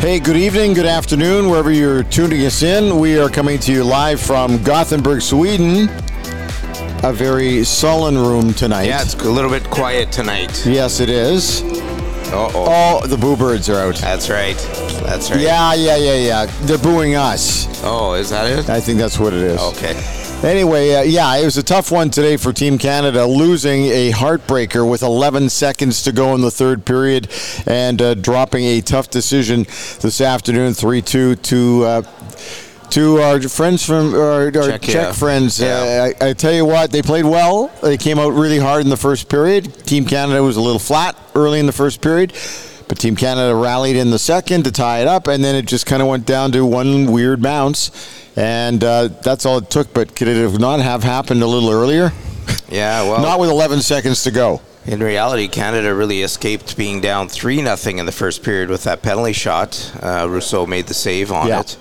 Hey, good evening, good afternoon, wherever you're tuning us in. We are coming to you live from Gothenburg, Sweden. A very sullen room tonight. Yeah, it's a little bit quiet tonight. Yes, it is. Uh-oh. Oh, the boo birds are out. That's right. That's right. Yeah. They're booing us. Oh, is that it? I think that's what it is. Okay. Anyway, it was a tough one today for Team Canada, losing a heartbreaker with 11 seconds to go in the third period and dropping a tough decision this afternoon, 3-2 to our friends from our Czech friends. Yeah. I tell you what, they played well. They came out really hard in the first period. Team Canada was a little flat early in the first period, but Team Canada rallied in the second to tie it up, and then it just kind of went down to one weird bounce. And that's all it took, but could it have not have happened a little earlier? Yeah, well. Not with 11 seconds to go. In reality, Canada really escaped being down 3-0 in the first period with that penalty shot. Rousseau made the save on it.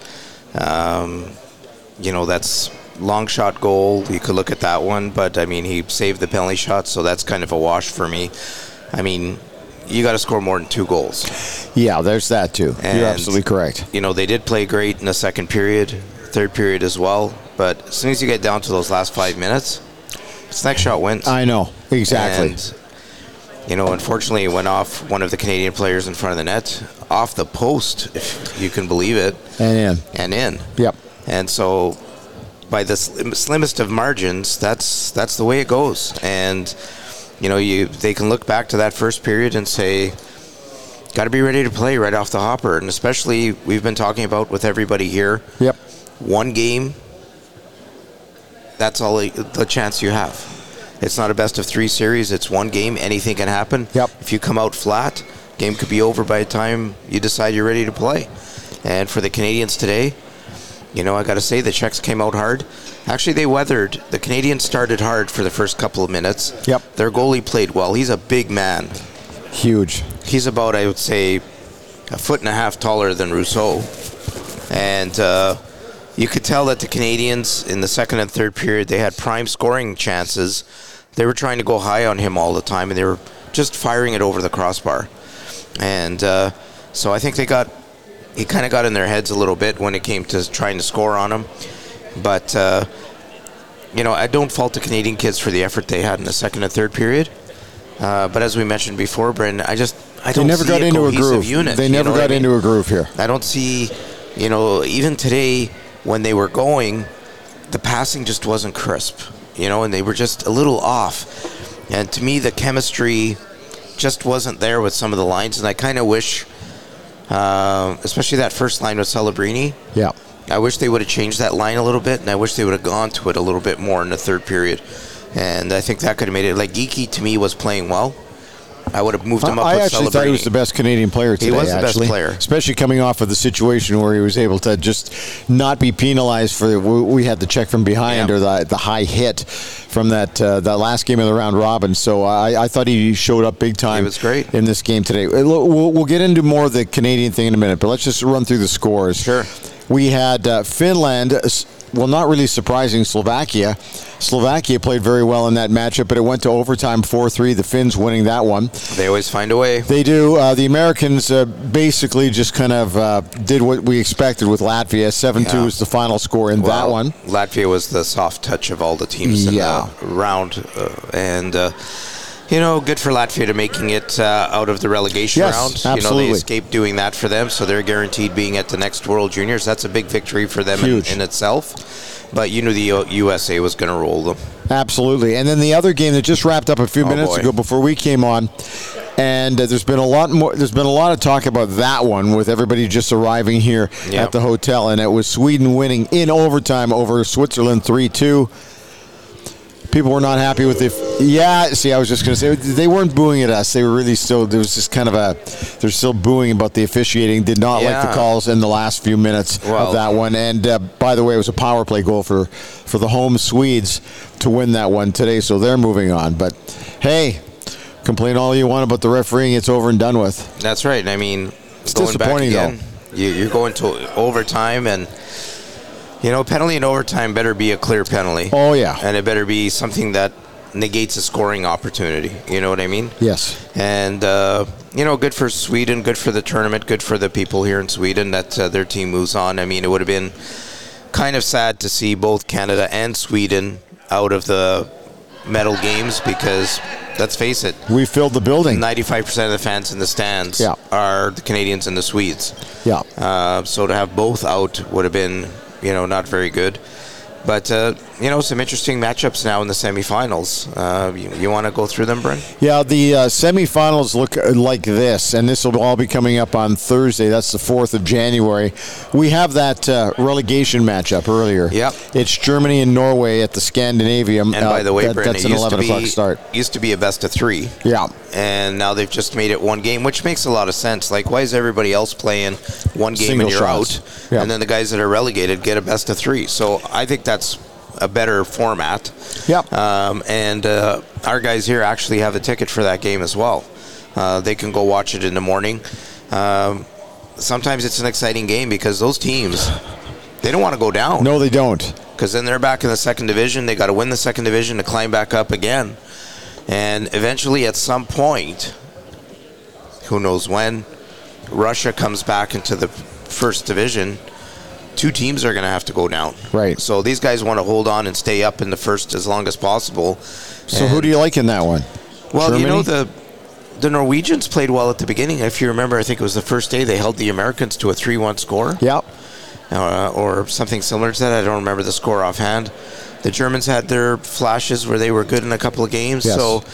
That's long shot goal. You could look at that one, but, he saved the penalty shot, so that's kind of a wash for me. You got to score more than 2 goals. Yeah, there's that too. And, you're absolutely correct. They did play great in the second period, third period as well, but as soon as you get down to those last 5 minutes, it's next shot wins. I know, exactly. And, unfortunately, it went off one of the Canadian players in front of the net, off the post, if you can believe it. And in. Yep. And so, by the slimmest of margins, that's the way it goes. And, they can look back to that first period and say, got to be ready to play right off the hopper. And especially, we've been talking about with everybody here. Yep. One game, that's all the chance you have. It's not a best-of-3 series. It's one game. Anything can happen. Yep. If you come out flat, game could be over by the time you decide you're ready to play. And for the Canadians today, I got to say the Czechs came out hard. Actually, they weathered. The Canadians started hard for the first couple of minutes. Yep. Their goalie played well. He's a big man. Huge. He's about, I would say, 1.5 feet taller than Rousseau. And you could tell that the Canadians in the second and third period, they had prime scoring chances. They were trying to go high on him all the time, and they were just firing it over the crossbar. And so I think he kind of got in their heads a little bit when it came to trying to score on him. But, I don't fault the Canadian kids for the effort they had in the second and third period. But as we mentioned before, Brendan, I don't never see got a into a cohesive groove. unit. They never got into a groove here. I don't see, even today when they were going, the passing just wasn't crisp, and they were just a little off. And to me, the chemistry just wasn't there with some of the lines, and I kind of wish, especially that first line with Celebrini. Yeah. I wish they would have changed that line a little bit, and I wish they would have gone to it a little bit more in the third period. And I think that could have made it. Like, Geekie, to me, was playing well. I would have moved him up with Celebrini. I actually thought he was the best Canadian player today. He was the best player. Especially coming off of the situation where he was able to just not be penalized for, we had the check from behind or the high hit from that last game of the round robin. So I thought he showed up big time. He was great in this game today. We'll get into more of the Canadian thing in a minute, but let's just run through the scores. Sure. We had Finland, well, not really surprising, Slovakia. Slovakia played very well in that matchup, but it went to overtime 4-3, the Finns winning that one. They always find a way. They do. The Americans basically just kind of did what we expected with Latvia. 7-2 was the final score in that one. Latvia was the soft touch of all the teams in the round. Good for Latvia to making it out of the relegation round. Absolutely. They escaped doing that for them, so they're guaranteed being at the next World Juniors. That's a big victory for them in itself. But the USA was going to roll them. Absolutely. And then the other game that just wrapped up a few minutes ago before we came on, and there's been a lot of talk about that one with everybody just arriving here at the hotel, and it was Sweden winning in overtime over Switzerland 3-2. People were not happy with I was just going to say, they weren't booing at us. They were really still, there was just kind of they're still booing about the officiating. Did not like the calls in the last few minutes of that one. And by the way, it was a power play goal for the home Swedes to win that one today. So they're moving on. But hey, complain all you want about the refereeing. It's over and done with. That's right. It's disappointing though. You're going to overtime and, penalty in overtime better be a clear penalty. Oh, yeah. And it better be something that negates a scoring opportunity. You know what I mean? Yes. And, good for Sweden, good for the tournament, good for the people here in Sweden that their team moves on. I mean, it would have been kind of sad to see both Canada and Sweden out of the medal games because, let's face it, we filled the building. 95% of the fans in the stands are the Canadians and the Swedes. Yeah. So to have both out would have been, not very good. But, some interesting matchups now in the semifinals. You want to go through them, Brent? Yeah, the semifinals look like this, and this will all be coming up on Thursday. That's the 4th of January. We have that relegation matchup earlier. Yep. It's Germany and Norway at the Scandinavium. And by the way, Brent, that's an 11 o'clock start. Used to be a best of 3. Yeah. And now they've just made it one game, which makes a lot of sense. Like, why is everybody else playing one game Single and you're shots. out? Yeah. And then the guys that are relegated get a best of 3. So I think that's a better format. Yep. And our guys here actually have a ticket for that game as well. They can go watch it in the morning. Sometimes it's an exciting game because those teams, they don't want to go down. No, they don't. Because then they're back in the second division. They got to win the second division to climb back up again. And eventually, at some point, who knows when, Russia comes back into the first division. 2 teams are going to have to go down. Right. So these guys want to hold on and stay up in the first as long as possible. So who do you like in that one? Well, Germany? the Norwegians played well at the beginning. If you remember, I think it was the first day they held the Americans to a 3-1 score. Yep. Or something similar to that. I don't remember the score offhand. The Germans had their flashes where they were good in a couple of games. Yes. So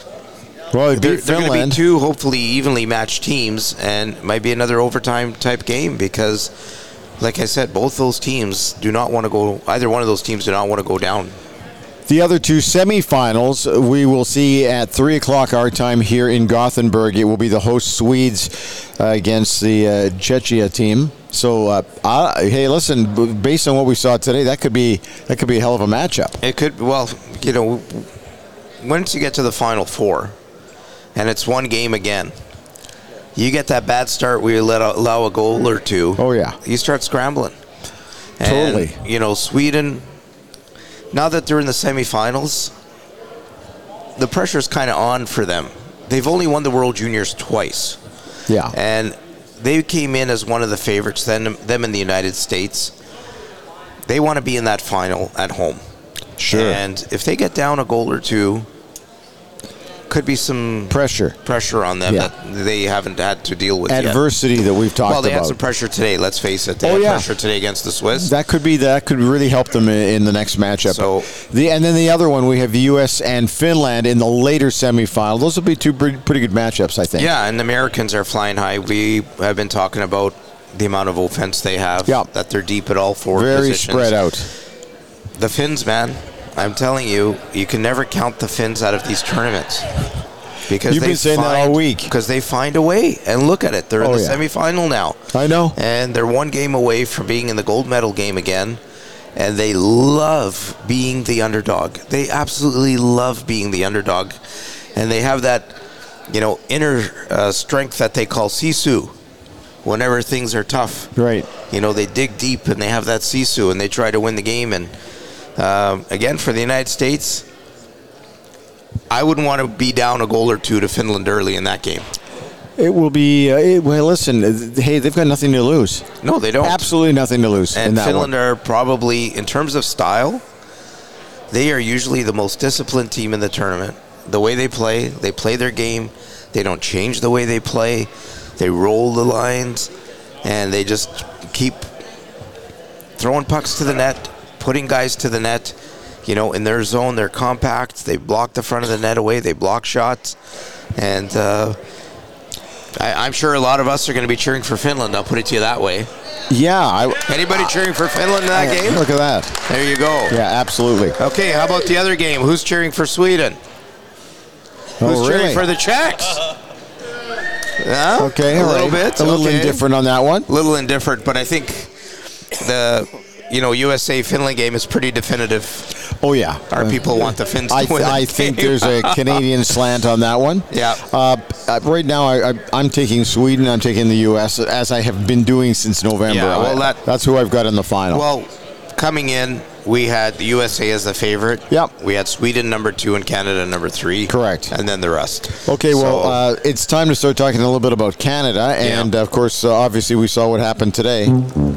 well, they're going to be 2 hopefully evenly matched teams, and it might be another overtime type game because, like I said, both those teams do not want to go. Either one of those teams do not want to go down. The other 2 semifinals we will see at 3 o'clock our time here in Gothenburg. It will be the host Swedes against the Czechia team. So, hey, listen, based on what we saw today, that could be a hell of a matchup. It could. Well, once you get to the Final 4, and it's one game again, you get that bad start where you allow a goal or 2. Oh, yeah. You start scrambling. Totally. And, Sweden, now that they're in the semifinals, the pressure's kind of on for them. They've only won the World Juniors twice. Yeah. And they came in as one of the favorites, them in the United States. They want to be in that final at home. Sure. And if they get down a goal or 2, could be some pressure on them that they haven't had to deal with adversity yet. That we've talked about. Well, they had some pressure today, let's face it. They had pressure today against the Swiss. That could really help them in the next matchup. So, and then the other one, we have the U.S. and Finland in the later semifinal. Those will be 2 pretty good matchups, I think. Yeah, and the Americans are flying high. We have been talking about the amount of offense they have, that they're deep at all 4 positions. Very spread out. The Finns, man, I'm telling you, you can never count the Finns out of these tournaments. Because you've been saying that all week. Because they find a way. And look at it. They're in the semifinal now. I know. And they're 1 game away from being in the gold medal game again. And they love being the underdog. They absolutely love being the underdog. And they have that, inner strength that they call sisu. Whenever things are tough. Right. They dig deep and they have that sisu and they try to win the game. And again, for the United States, I wouldn't want to be down a goal or 2 to Finland early in that game. It will be, well, listen, hey, they've got nothing to lose. No, they don't. Absolutely nothing to lose. And in that Finland one. are probably, in terms of style, they are usually the most disciplined team in the tournament. The way they play their game. They don't change the way they play. They roll the lines, and they just keep throwing pucks to the net, putting guys to the net. In their zone, they're compact. They block the front of the net away. They block shots. And I'm sure a lot of us are going to be cheering for Finland. I'll put it to you that way. Yeah. Anybody cheering for Finland in that game? Look at that. There you go. Yeah, absolutely. Okay, how about the other game? Who's cheering for Sweden? Who's cheering for the Czechs? Yeah, okay, a little bit. A little indifferent on that one. A little indifferent, but I think the USA-Finland game is pretty definitive. Oh, yeah. Our people want the Finns to win I think there's a Canadian slant on that one. Yeah. Right now, I'm taking Sweden. I'm taking the U.S., as I have been doing since November. Yeah, well, that's who I've got in the final. Well, coming in, we had the USA as the favorite. Yep. We had Sweden number 2 and Canada number 3. Correct. And then the rest. Okay, well, it's time to start talking a little bit about Canada. And, of course, obviously we saw what happened today.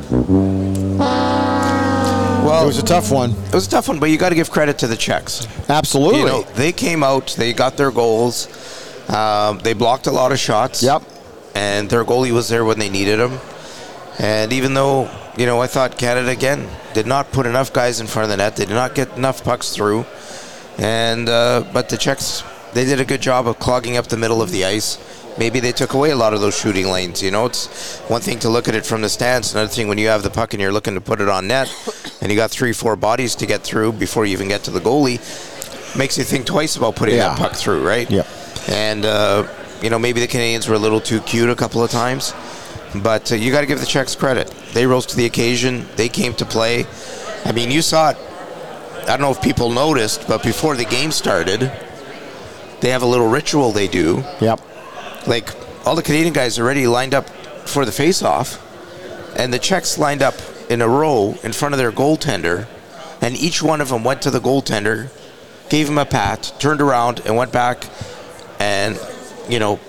Well, it was a tough one. It was a tough one, but you got to give credit to the Czechs. Absolutely. You know, they came out, they got their goals. They blocked a lot of shots. Yep. And their goalie was there when they needed him. And even though, you know, I thought Canada, again, did not put enough guys in front of the net. They did not get enough pucks through. And but the Czechs, they did a good job of clogging up the middle of the ice. Maybe they took away a lot of those shooting lanes. You know, it's one thing to look at it from the stands. Another thing when you have the puck and you're looking to put it on net and you got 3-4 bodies to get through before you even get to the goalie, makes you think twice about putting that puck through, right? Yeah. And, you know, maybe the Canadians were a little too cute a couple of times. But you got to give the Czechs credit. They rose to the occasion. They came to play. I mean, you saw it. I don't know if people noticed, but before the game started, they have a little ritual they do. Yep. Like, all the Canadian guys already lined up for the face-off, and the Czechs lined up in a row in front of their goaltender, and each one of them went to the goaltender, gave him a pat, turned around, and went back and, you know,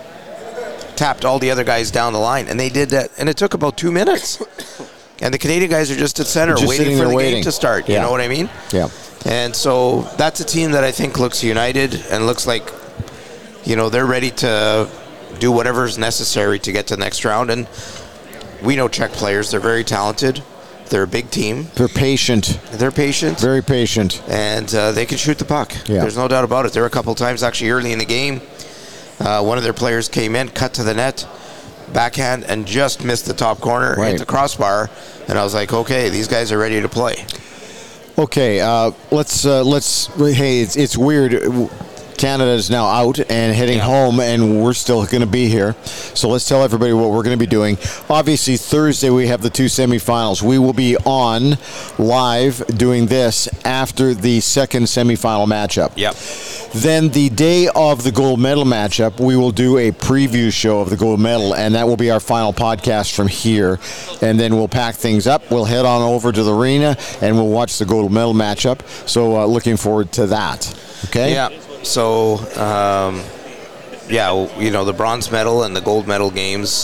tapped all the other guys down the line. And they did that, and it took about 2 minutes. And the Canadian guys are just at center waiting for the game to start. You know what I mean? Yeah. And so that's a team that I think looks united and looks like, you know, they're ready to do whatever is necessary to get to the next round. And we know Czech players. They're very talented. They're a big team. They're patient. They're patient. Very patient. And they can shoot the puck. Yeah. There's no doubt about it. There were a couple of times actually early in the game, one of their players came in, cut to the net, backhand, and just missed the top corner, hit the crossbar. And I was like, okay, these guys are ready to play. Okay, let's. Hey, it's weird. Canada is now out and heading home, and we're still going to be here. So let's tell everybody what we're going to be doing. Obviously, Thursday we have the 2 semifinals. We will be on live doing this after the second semifinal matchup. Yep. Then the day of the gold medal matchup, we will do a preview show of the gold medal, and that will be our final podcast from here. And then we'll pack things up. We'll head on over to the arena, and we'll watch the gold medal matchup. So looking forward to that. Okay? Yeah. So, you know, the bronze medal and the gold medal games,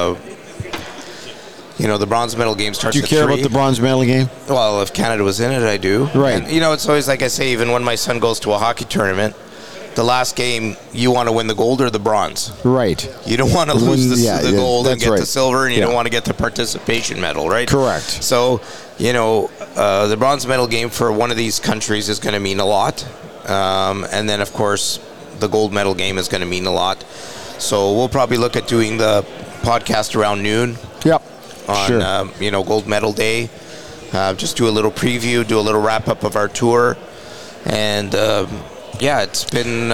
you know, the bronze medal game starts at 3. Do you care about the bronze medal game? Well, if Canada was in it, I do. Right. And, you know, it's always like I say, even when my son goes to a hockey tournament, the last game, you want to win the gold or the bronze. Right. You don't want to lose the gold and get the silver, and you Yeah. don't want to get the participation medal, right? Correct. So, you know, the bronze medal game for one of these countries is going to mean a lot. And then, of course, the gold medal game is going to mean a lot. So we'll probably look at doing the podcast around noon. Yep. On, you know, gold medal day. Just do a little preview, do a little wrap-up of our tour. And, it's been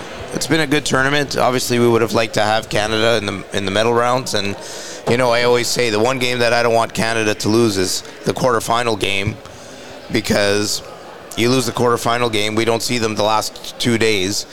a good tournament. Obviously, we would have liked to have Canada in the medal rounds. And, you know, I always say the one game that I don't want Canada to lose is the quarterfinal game, because you lose the quarterfinal game, we don't see them the last 2 days.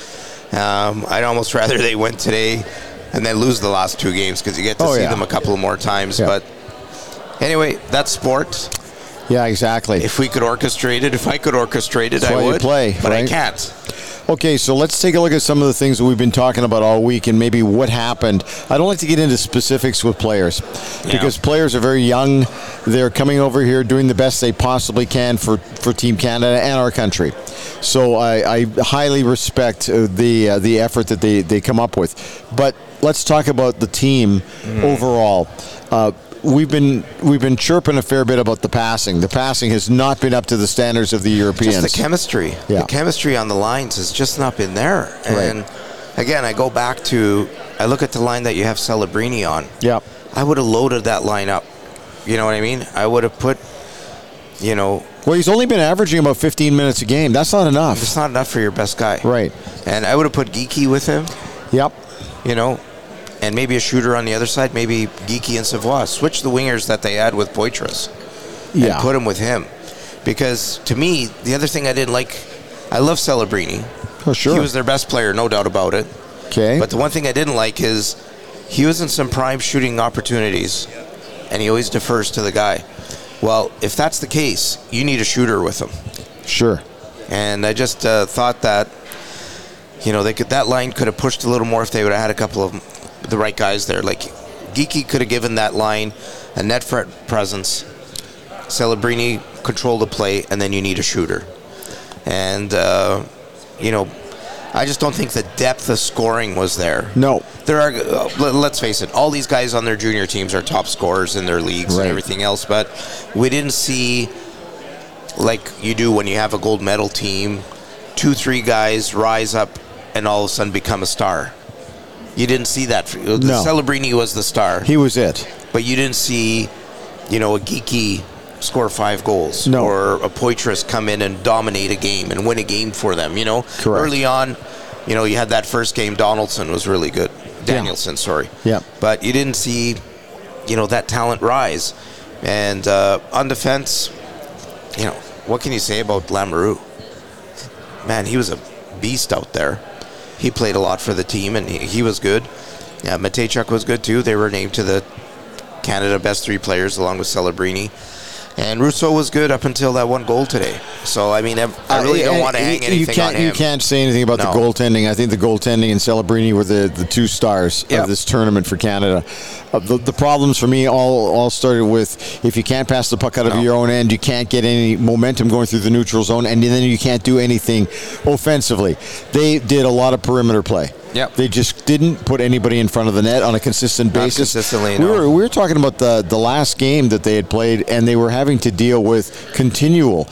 I'd almost rather they win today and then lose the last 2 games, because you get to see them a couple more times. Yeah. But anyway, that's sport. Yeah, exactly. If I could orchestrate it, that's I would. You play, but right? I can't. Okay, so let's take a look at some of the things that we've been talking about all week and maybe what happened. I don't like to get into specifics with players because players are very young. They're coming over here doing the best they possibly can for Team Canada and our country. So I highly respect the effort that they come up with. But let's talk about the team overall. We've been chirping a fair bit about the passing. The passing has not been up to the standards of the Europeans. Just the chemistry. Yeah. The chemistry on the lines has just not been there. And again, I go back to, I look at the line that you have Celebrini on. Yeah. I would have loaded that line up. You know what I mean? I would have put, you know. Well, he's only been averaging about 15 minutes a game. That's not enough. It's not enough for your best guy. Right. And I would have put Geekie with him. Yep. You know. And maybe a shooter on the other side, maybe Geekie and Savoie. Switch the wingers that they had with Poitras and put him with him. Because to me, the other thing I didn't like, I love Celebrini. Oh, sure. He was their best player, no doubt about it. Okay. But the one thing I didn't like is he was in some prime shooting opportunities, and he always defers to the guy. Well, if that's the case, you need a shooter with him. Sure. And I just thought that, that line could have pushed a little more if they would have had a couple of the right guys there. Like, Geekie could have given that line a net front presence. Celebrini control the play, and then you need a shooter. And, I just don't think the depth of scoring was there. No. There are, let's face it, all these guys on their junior teams are top scorers in their leagues and everything else, but we didn't see, like you do when you have a gold medal team, 2-3 guys rise up and all of a sudden become a star. You didn't see that. No. Celebrini was the star. He was it. But you didn't see, a Geekie score 5 goals. No. Or a Poitras come in and dominate a game and win a game for them, Correct. Early on, you had that first game, Donaldson was really good. Danielson, sorry. Yeah. But you didn't see, that talent rise. And on defense, what can you say about Lamoureux? Man, he was a beast out there. He played a lot for the team, and he was good. Yeah, Matejchuk was good, too. They were named to the Canada Best 3 players along with Celebrini. And Rousseau was good up until that one goal today. So, I mean, I really don't want to hang anything on him. You can't say anything about the goaltending. I think the goaltending and Celebrini were the 2 stars of this tournament for Canada. The problems for me all started with if you can't pass the puck out of your own end, you can't get any momentum going through the neutral zone, and then you can't do anything offensively. They did a lot of perimeter play. Yep. They just didn't put anybody in front of the net on a consistent basis. Consistently, we were talking about the last game that they had played, and they were having to deal with continual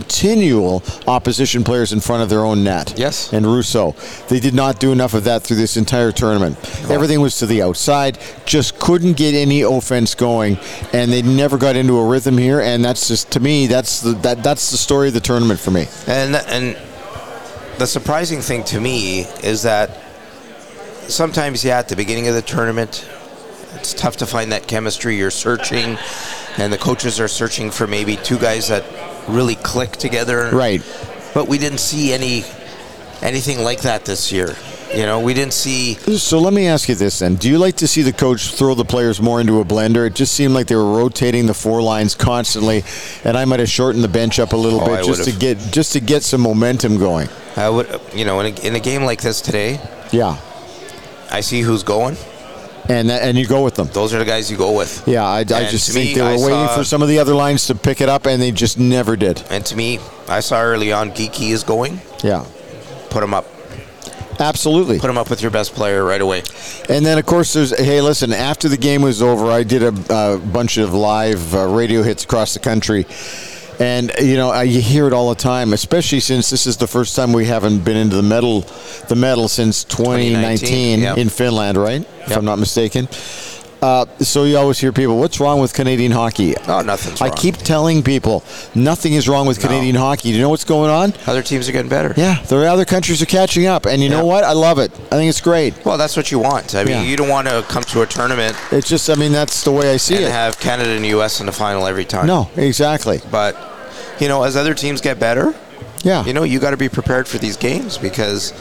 opposition players in front of their own net. Yes. And Rousseau. They did not do enough of that through this entire tournament. No. Everything was to the outside, just couldn't get any offense going, and they never got into a rhythm here, and that's just, to me, that's the story of the tournament for me. And the surprising thing to me is that sometimes, at the beginning of the tournament, it's tough to find that chemistry. You're searching, and the coaches are searching for maybe 2 guys that really click together. Right. But we didn't see anything like that this year. We didn't see... So let me ask you this then. Do you like to see the coach throw the players more into a blender? It just seemed like they were rotating the 4 lines constantly, and I might have shortened the bench up a little bit just to get some momentum going. I would, in a game like this today... Yeah. I see who's going. And you go with them. Those are the guys you go with. Yeah, I just think they were waiting for some of the other lines to pick it up, and they just never did. And to me, I saw early on Geekie is going. Yeah. Put him up. Absolutely. Put him up with your best player right away. And then, of course, listen, after the game was over, I did a bunch of live radio hits across the country. And, you hear it all the time, especially since this is the first time we haven't been into the medal since 2019 in Finland, right? Yep. If I'm not mistaken. So you always hear people, what's wrong with Canadian hockey? Oh, nothing's wrong. I keep telling people, nothing is wrong with Canadian hockey. Do you know what's going on? Other teams are getting better. Yeah, the other countries are catching up. And you know what? I love it. I think it's great. Well, that's what you want. I mean, you don't want to come to a tournament. It's just, that's the way I see it. And have Canada and U.S. in the final every time. No, exactly. But, as other teams get better, you got to be prepared for these games because,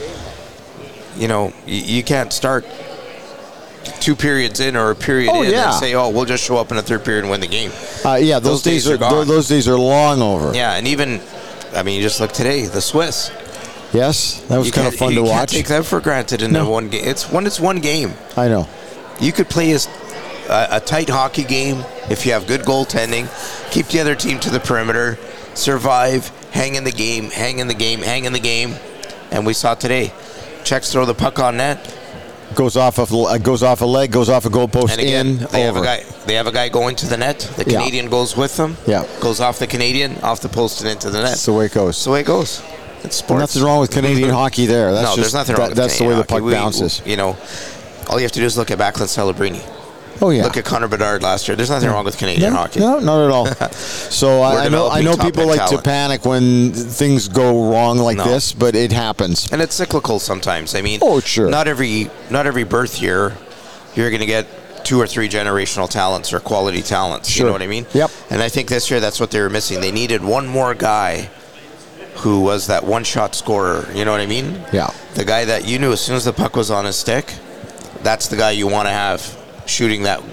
you can't start 2 periods in or a period in and say, we'll just show up in a third period and win the game. Those days are gone. Those days are long over. Yeah, and even, you just look today, the Swiss. Yes, that was kind of fun to watch. You can't take that for granted in one game. It's one game. I know. You could play a tight hockey game if you have good goaltending, keep the other team to the perimeter, survive, hang in the game, and we saw today. Czechs throw the puck on net. Goes off a leg, goes off a goalpost. And again, they have a guy going to the net. The Canadian goes with them. Yeah. Goes off the Canadian, off the post and into the net. That's the way it goes. That's the way it goes. It's sports. Nothing wrong with Canadian hockey there. That's there's nothing wrong with That's the way the puck bounces. All you have to do is look at Backlund Celebrini. Oh, yeah. Look at Connor Bedard last year. There's nothing wrong with Canadian hockey. No, not at all. So I know people like to panic when things go wrong like this, but it happens. And it's cyclical sometimes. Sure. Not every birth year you're going to get 2 or 3 generational talents or quality talents. Sure. You know what I mean? Yep. And I think this year that's what they were missing. They needed one more guy who was that one-shot scorer. You know what I mean? Yeah. The guy that you knew as soon as the puck was on his stick, that's the guy you want to have shooting that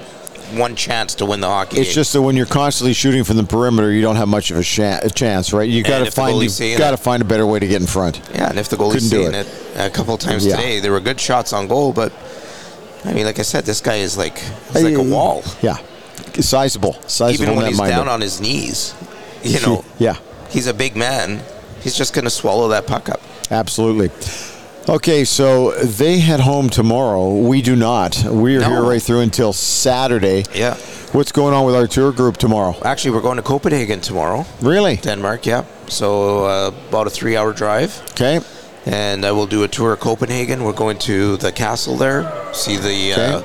one chance to win the hockey game. It's just that when you're constantly shooting from the perimeter, you don't have much of a chance, right? You got to find a better way to get in front. Yeah, and if the goalie's seeing it a couple of times today, there were good shots on goal, but I mean, like I said, this guy is like a wall. Yeah, sizable. Even when he's down on his knees, you know. Yeah, he's a big man. He's just going to swallow that puck up. Absolutely. Okay, so they head home tomorrow. We do not. We are here right through until Saturday. Yeah. What's going on with our tour group tomorrow? Actually, we're going to Copenhagen tomorrow. Really? Denmark, yeah. So about a 3-hour drive. Okay. And I will do a tour of Copenhagen. We're going to the castle there, see the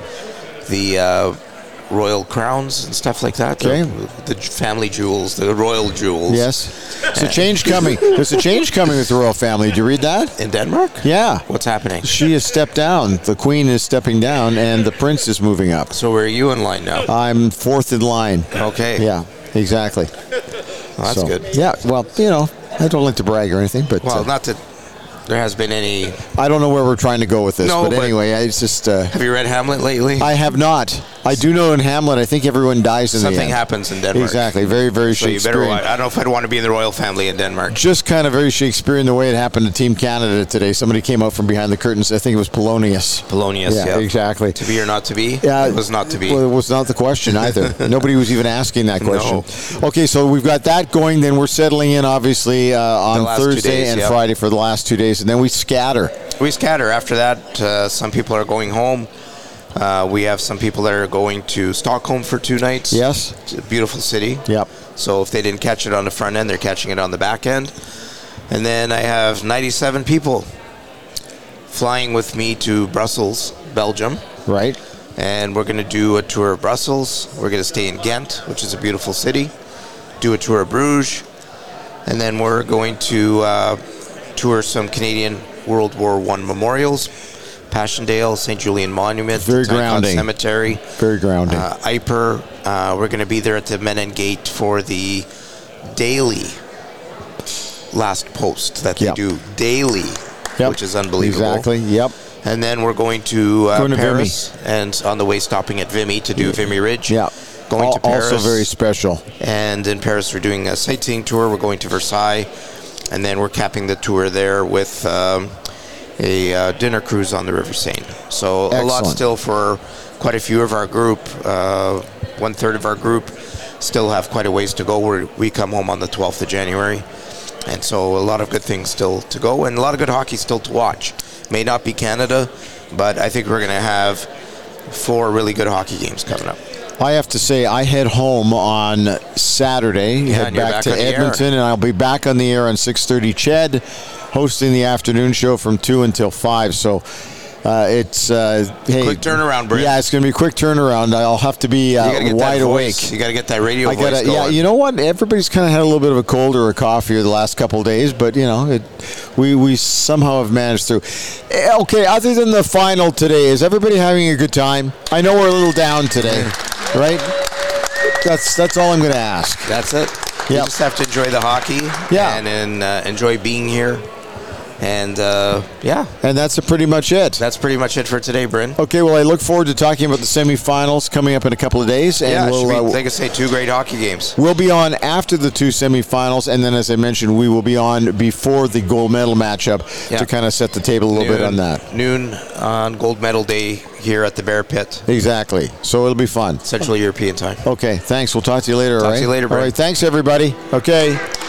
royal crowns and stuff like that. Okay. The family jewels, the royal jewels. Yes. There's a change coming. There's a change coming with the royal family. Did you read that? In Denmark? Yeah. What's happening? She has stepped down. The queen is stepping down, and the prince is moving up. So where are you in line now? I'm fourth in line. Okay. Yeah, exactly. Well, that's good. Yeah, well, you know, I don't like to brag or anything, but... Well, not that there has been any... I don't know where we're trying to go with this, but anyway, it's just... have you read Hamlet lately? I have not. I do know in Hamlet, I think everyone dies in the end. Something happens in Denmark. Exactly. Very, very so Shakespearean. I don't know if I'd want to be in the royal family in Denmark. Just kind of very Shakespearean the way it happened to Team Canada today. Somebody came out from behind the curtains. I think it was Polonius. Polonius, yeah. Exactly. To be or not to be? Yeah. It was not to be. Well, it was not the question either. Nobody was even asking that question. No. Okay, so we've got that going. Then we're settling in, obviously, on Thursday and Friday for the last 2 days. And then we scatter. We scatter. After that, some people are going home. We have some people that are going to Stockholm for 2 nights. Yes. It's a beautiful city. Yep. So if they didn't catch it on the front end, they're catching it on the back end. And then I have 97 people flying with me to Brussels, Belgium. Right. And we're going to do a tour of Brussels. We're going to stay in Ghent, which is a beautiful city. Do a tour of Bruges. And then we're going to tour some Canadian World War I memorials. Passchendaele, St. Julian Monument, very grounding Cemetery, very grounding. Yper. We're going to be there at the Menin Gate for the daily last post that they do daily, which is unbelievable. Exactly. Yep. And then we're going to Paris, and on the way stopping at Vimy to do Vimy Ridge. Yeah. Going to Paris. Also very special. And in Paris, we're doing a sightseeing tour. We're going to Versailles, and then we're capping the tour there with a dinner cruise on the River Seine. So Excellent. A lot still for quite a few of our group. 1/3 of our group still have quite a ways to go. We come home on the 12th of January. And so a lot of good things still to go, and a lot of good hockey still to watch. May not be Canada, but I think we're going to have 4 really good hockey games coming up. I have to say, I head home on Saturday, head back to Edmonton, and I'll be back on the air on 6:30 CHED, hosting the afternoon show from 2 until 5. So it's hey, quick turnaround, Brent. Yeah, it's going to be a quick turnaround. I'll have to be wide awake. You got to get that radio voice going. Yeah, you know what? Everybody's kind of had a little bit of a cold or a cough here the last couple of days, but you know, we somehow have managed through. Okay, other than the final today, is everybody having a good time? I know we're a little down today, right? That's all I'm going to ask. That's it. You just have to enjoy the hockey, and enjoy being here. And, And that's pretty much it. That's pretty much it for today, Bryn. Okay, well, I look forward to talking about the semifinals coming up in a couple of days. And we'll, like I say, 2 great hockey games. We'll be on after the 2 semifinals, and then, as I mentioned, we will be on before the gold medal matchup to kind of set the table a little bit on that. Noon on gold medal day here at the Bear Pit. Exactly. So it'll be fun. Central European time. Okay, thanks. We'll talk to you later, all right? Talk to you later, Bryn. All right, thanks, everybody. Okay.